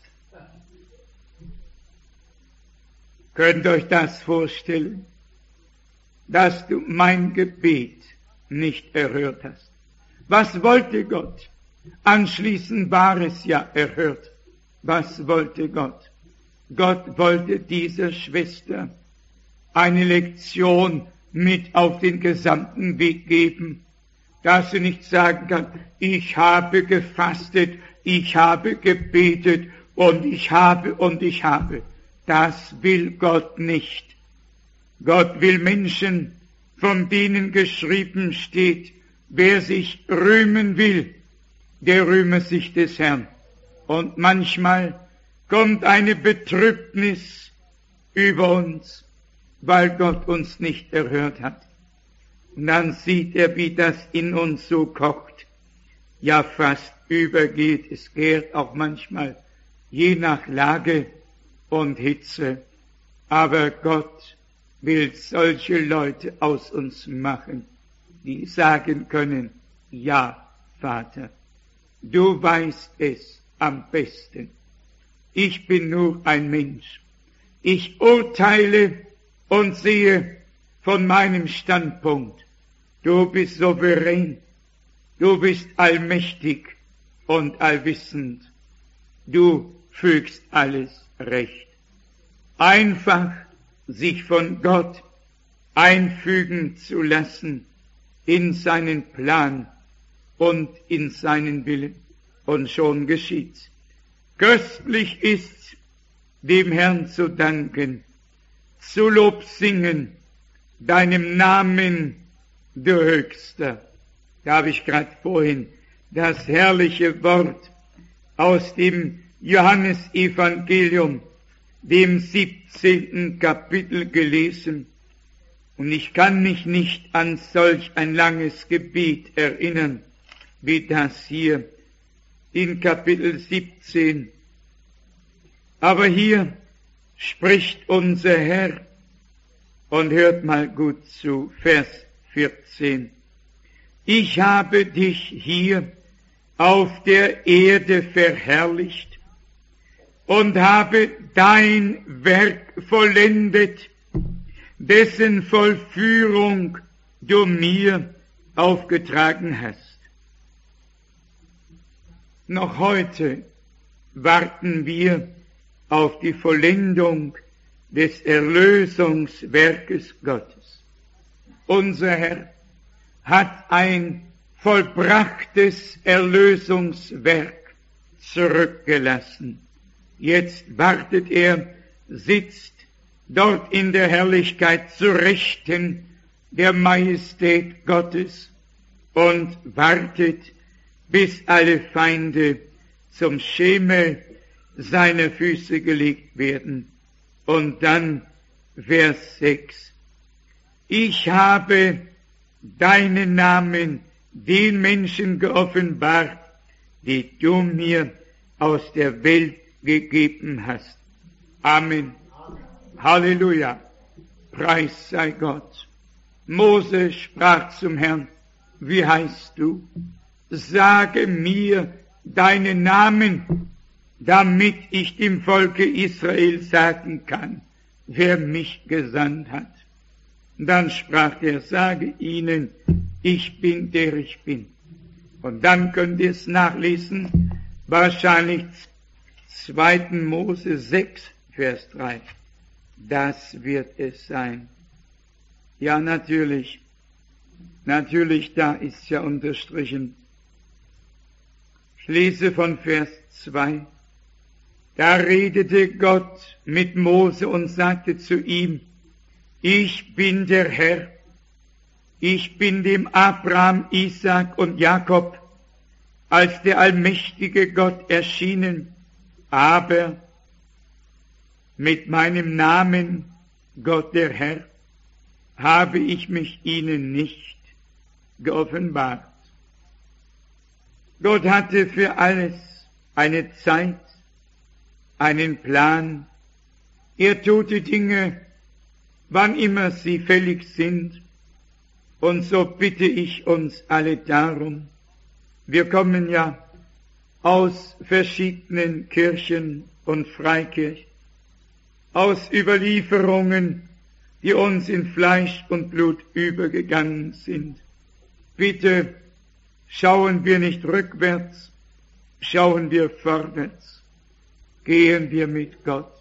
Könnt ihr euch das vorstellen, dass du mein Gebet nicht erhört hast? Was wollte Gott? Anschließend war es ja erhört. Was wollte Gott? Gott wollte dieser Schwester eine Lektion mit auf den gesamten Weg geben, dass sie nicht sagen kann: Ich habe gefastet, ich habe gebetet und ich habe und ich habe. Das will Gott nicht. Gott will Menschen, von denen geschrieben steht: Wer sich rühmen will, der rühme sich des Herrn. Und manchmal kommt eine Betrübnis über uns, weil Gott uns nicht erhört hat. Und dann sieht er, wie das in uns so kocht, ja fast übergeht. Es gärt auch manchmal, je nach Lage und Hitze. Aber Gott will solche Leute aus uns machen, die sagen können: Ja, Vater, du weißt es am besten. Ich bin nur ein Mensch. Ich urteile und sehe von meinem Standpunkt. Du bist souverän, du bist allmächtig und allwissend. Du fügst alles recht. Einfach sich von Gott einfügen zu lassen in seinen Plan und in seinen Willen, und schon geschieht's. Köstlich ist's, dem Herrn zu danken, zu Lob singen, deinem Namen, du Höchster. Da habe ich gerade vorhin das herrliche Wort aus dem Johannesevangelium, dem siebzehnten Kapitel, gelesen. Und ich kann mich nicht an solch ein langes Gebet erinnern, wie das hier in Kapitel siebzehn. Aber hier spricht unser Herr, und hört mal gut zu, Vers vierzehn. Ich habe dich hier auf der Erde verherrlicht und habe dein Werk vollendet, dessen Vollführung du mir aufgetragen hast. Noch heute warten wir auf die Vollendung des Erlösungswerkes Gottes. Unser Herr hat ein vollbrachtes Erlösungswerk zurückgelassen. Jetzt wartet er, sitzt dort in der Herrlichkeit zu Rechten der Majestät Gottes und wartet, bis alle Feinde zum Schemel seiner Füße gelegt werden. Und dann Vers sechs. Ich habe deinen Namen den Menschen geoffenbart, die du mir aus der Welt gegeben hast. Amen. Halleluja. Preis sei Gott. Mose sprach zum Herrn: Wie heißt du? Sage mir deinen Namen, damit ich dem Volke Israel sagen kann, wer mich gesandt hat. Dann sprach er: Sage ihnen, ich bin der ich bin. Und dann könnt ihr es nachlesen, wahrscheinlich zweiten Mose sechs, Vers drei. Das wird es sein. Ja, natürlich. Natürlich, da ist ja unterstrichen. Ich lese von Vers zwei. Da redete Gott mit Mose und sagte zu ihm, ich bin der Herr, ich bin dem Abraham, Isaak und Jakob als der allmächtige Gott erschienen, aber mit meinem Namen, Gott der Herr, habe ich mich ihnen nicht geoffenbart. Gott hatte für alles eine Zeit, einen Plan. Er tut die Dinge, wann immer sie fällig sind. Und so bitte ich uns alle darum. Wir kommen ja aus verschiedenen Kirchen und Freikirchen, aus Überlieferungen, die uns in Fleisch und Blut übergegangen sind. Bitte schauen wir nicht rückwärts, schauen wir vorwärts, gehen wir mit Gott.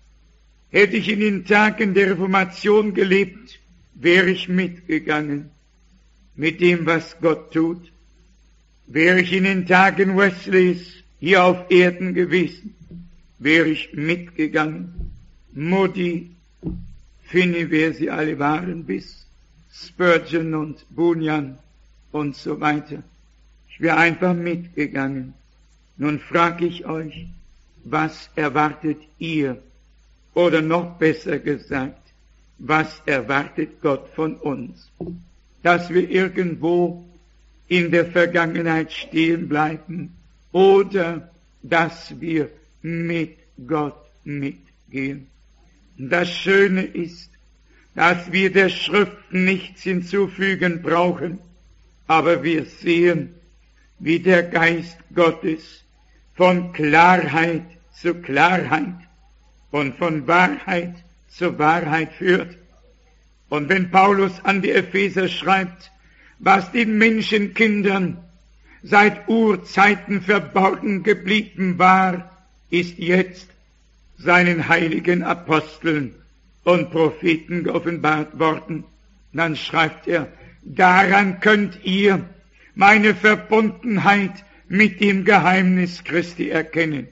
Hätte ich in den Tagen der Reformation gelebt, wäre ich mitgegangen mit dem, was Gott tut. Wäre ich in den Tagen Wesleys hier auf Erden gewesen, wäre ich mitgegangen. Moody, Finney, wer sie alle waren, bis Spurgeon und Bunyan und so weiter. Ich wäre einfach mitgegangen. Nun frage ich euch, was erwartet ihr? Oder noch besser gesagt, was erwartet Gott von uns? Dass wir irgendwo in der Vergangenheit stehen bleiben oder dass wir mit Gott mitgehen. Das Schöne ist, dass wir der Schrift nichts hinzufügen brauchen, aber wir sehen, wie der Geist Gottes von Klarheit zu Klarheit und von Wahrheit zu Wahrheit führt. Und wenn Paulus an die Epheser schreibt, was den Menschenkindern seit Urzeiten verborgen geblieben war, ist jetzt seinen heiligen Aposteln und Propheten geoffenbart worden, dann schreibt er, daran könnt ihr meine Verbundenheit mit dem Geheimnis Christi erkennen.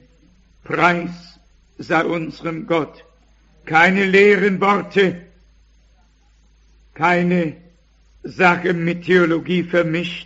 Preis sei unserem Gott. Keine leeren Worte, keine Sache mit Theologie vermischt,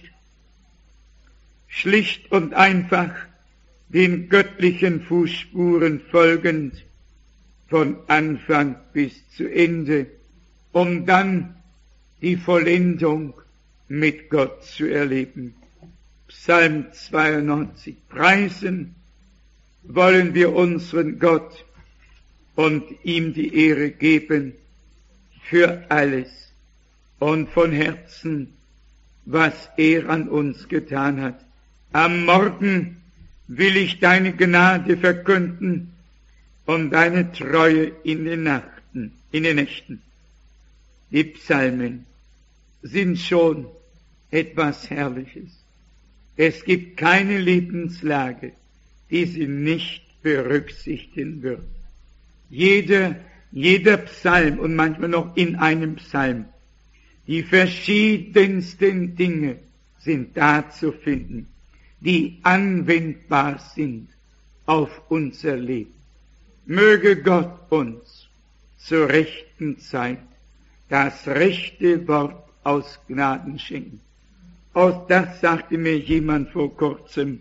schlicht und einfach den göttlichen Fußspuren folgend, von Anfang bis zu Ende, um dann die Vollendung mit Gott zu erleben. Psalm zweiundneunzig. Preisen wollen wir unseren Gott und ihm die Ehre geben für alles und von Herzen, was er an uns getan hat. Am Morgen will ich deine Gnade verkünden und deine Treue in den Nachten, in den Nächten. Die Psalmen sind schon etwas Herrliches. Es gibt keine Lebenslage, die sie nicht berücksichtigen wird. Jeder, jeder Psalm und manchmal noch in einem Psalm, die verschiedensten Dinge sind da zu finden, die anwendbar sind auf unser Leben. Möge Gott uns zur rechten Zeit das rechte Wort aus Gnaden schenken. Auch das sagte mir jemand vor kurzem.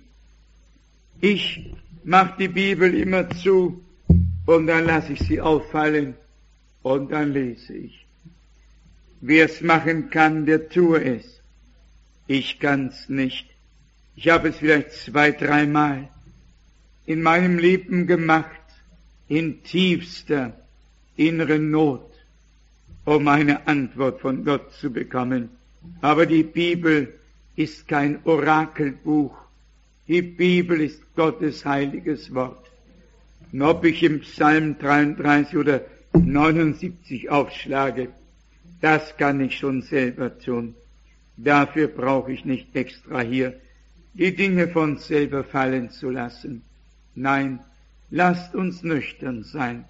Ich mache die Bibel immer zu und dann lasse ich sie auffallen und dann lese ich. Wer es machen kann, der tue es. Ich kann's nicht. Ich habe es vielleicht zwei, dreimal in meinem Leben gemacht, in tiefster inneren Not, um eine Antwort von Gott zu bekommen. Aber die Bibel ist kein Orakelbuch. Die Bibel ist Gottes heiliges Wort. Und ob ich im Psalm dreiunddreißig oder neunundsiebzig aufschlage, das kann ich schon selber tun. Dafür brauche ich nicht extra hier die Dinge von selber fallen zu lassen. Nein, lasst uns nüchtern sein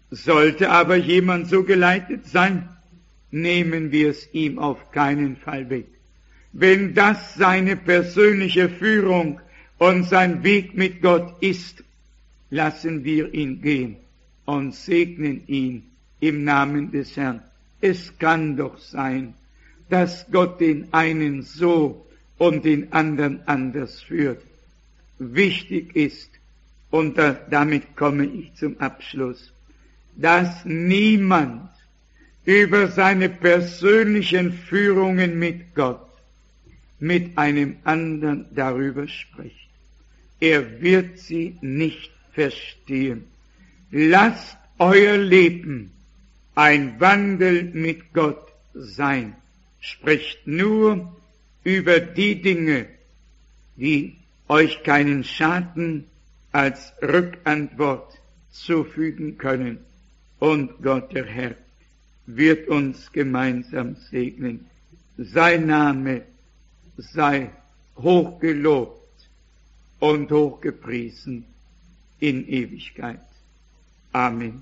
Sollte aber jemand so geleitet sein, nehmen wir es ihm auf keinen Fall weg. Wenn das seine persönliche Führung und sein Weg mit Gott ist, lassen wir ihn gehen und segnen ihn im Namen des Herrn. Es kann doch sein, dass Gott den einen so und den anderen anders führt. Wichtig ist, und da, damit komme ich zum Abschluss, dass niemand über seine persönlichen Führungen mit Gott mit einem anderen darüber spricht. Er wird sie nicht verstehen. Lasst euer Leben ein Wandel mit Gott sein. Spricht nur über die Dinge, die euch keinen Schaden als Rückantwort zufügen können. Und Gott, der Herr, wird uns gemeinsam segnen. Sein Name sei hochgelobt und hochgepriesen in Ewigkeit. Amen.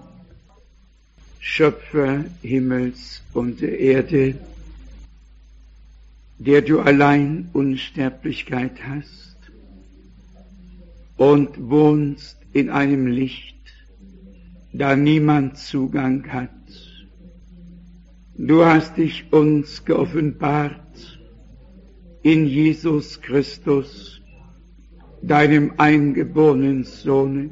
Schöpfer Himmels und der Erde, der du allein Unsterblichkeit hast und wohnst in einem Licht, da niemand Zugang hat. Du hast dich uns geoffenbart in Jesus Christus, deinem eingeborenen Sohne,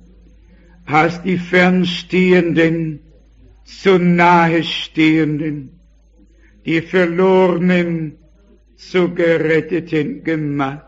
hast die Fernstehenden zu Nahestehenden, die Verlorenen zu Geretteten gemacht,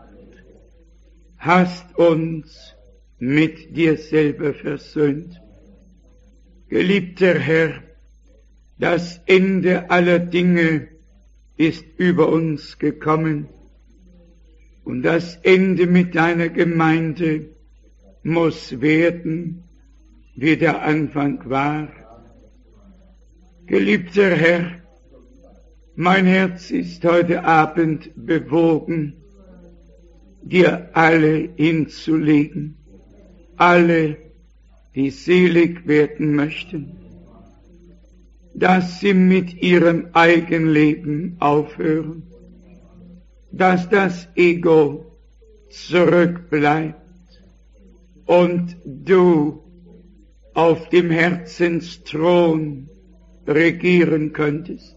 hast uns mit dir selber versöhnt. Geliebter Herr, das Ende aller Dinge ist über uns gekommen und das Ende mit deiner Gemeinde muss werden, wie der Anfang war. Geliebter Herr, mein Herz ist heute Abend bewogen, dir alle hinzulegen, alle, die selig werden möchten, dass sie mit ihrem Eigenleben aufhören, dass das Ego zurückbleibt und du auf dem Herzensthron regieren könntest.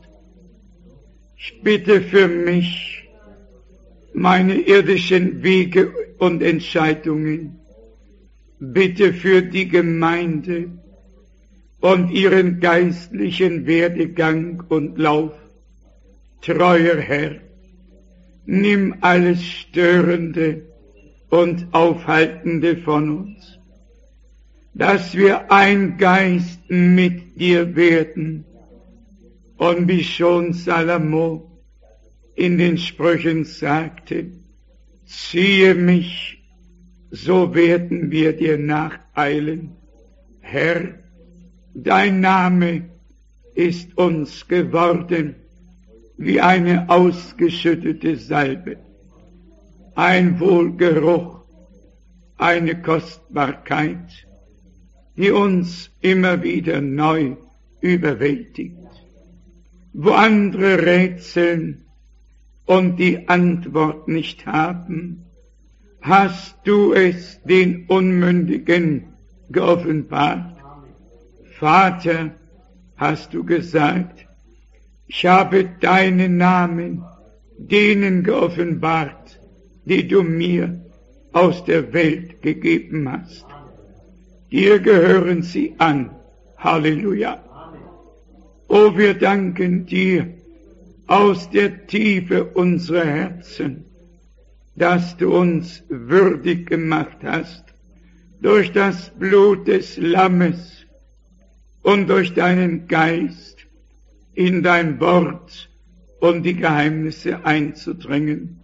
Ich bitte für mich, meine irdischen Wege und Entscheidungen, bitte für die Gemeinde und ihren geistlichen Werdegang und Lauf. Treuer Herr, nimm alles Störende und Aufhaltende von uns, dass wir ein Geist mit dir werden und wie schon Salomo in den Sprüchen sagte, ziehe mich, so werden wir dir nacheilen. Herr, dein Name ist uns geworden wie eine ausgeschüttete Salbe, ein Wohlgeruch, eine Kostbarkeit, die uns immer wieder neu überwältigt. Wo andere rätseln und die Antwort nicht haben, hast du es den Unmündigen geoffenbart. Vater, hast du gesagt, ich habe deinen Namen denen geoffenbart, die du mir aus der Welt gegeben hast. Dir gehören sie an. Halleluja. O, wir danken dir aus der Tiefe unserer Herzen, dass du uns würdig gemacht hast durch das Blut des Lammes und durch deinen Geist in dein Wort und die Geheimnisse einzudringen.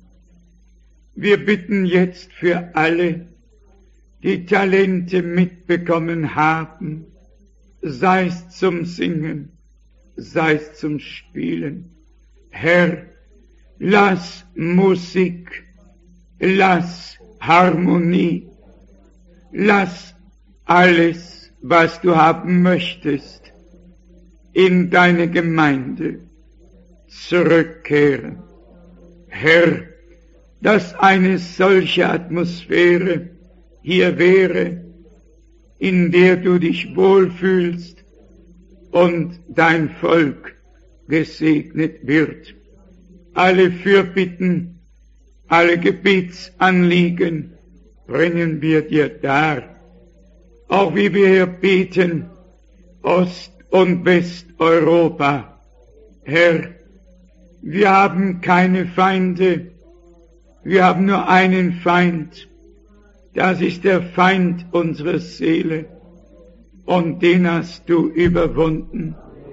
Wir bitten jetzt für alle, die Talente mitbekommen haben, sei es zum Singen, sei es zum Spielen. Herr, lass Musik, lass Harmonie, lass alles was du haben möchtest, in deine Gemeinde zurückkehren. Herr, dass eine solche Atmosphäre hier wäre, in der du dich wohlfühlst und dein Volk gesegnet wird. Alle Fürbitten, alle Gebetsanliegen bringen wir dir dar. Auch wie wir hier beten, Ost- und Westeuropa. Herr, wir haben keine Feinde, wir haben nur einen Feind. Das ist der Feind unserer Seele, und den hast du überwunden.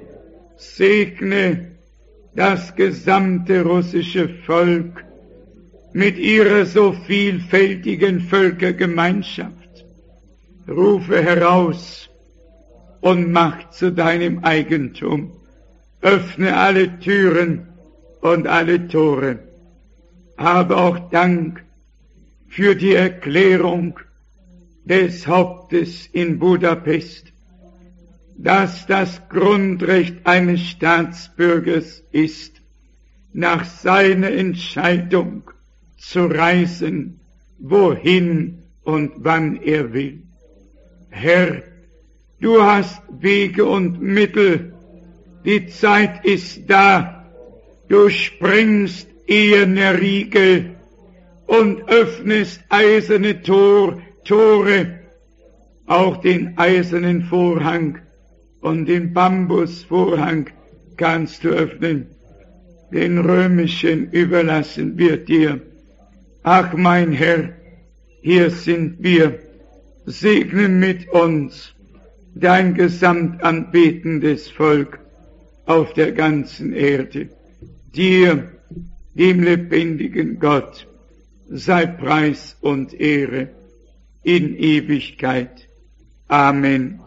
Segne das gesamte russische Volk mit ihrer so vielfältigen Völkergemeinschaft. Rufe heraus und mach zu deinem Eigentum. Öffne alle Türen und alle Tore. Habe auch Dank für die Erklärung des Hauptes in Budapest, dass das Grundrecht eines Staatsbürgers ist, nach seiner Entscheidung zu reisen, wohin und wann er will. Herr, du hast Wege und Mittel, die Zeit ist da, du sprengst eherne Riegel und öffnest eiserne Tor, Tore, auch den eisernen Vorhang und den Bambusvorhang kannst du öffnen, den römischen überlassen wir dir. Ach mein Herr, hier sind wir, segne mit uns dein gesamtanbetendes Volk auf der ganzen Erde. Dir, dem lebendigen Gott, sei Preis und Ehre in Ewigkeit. Amen.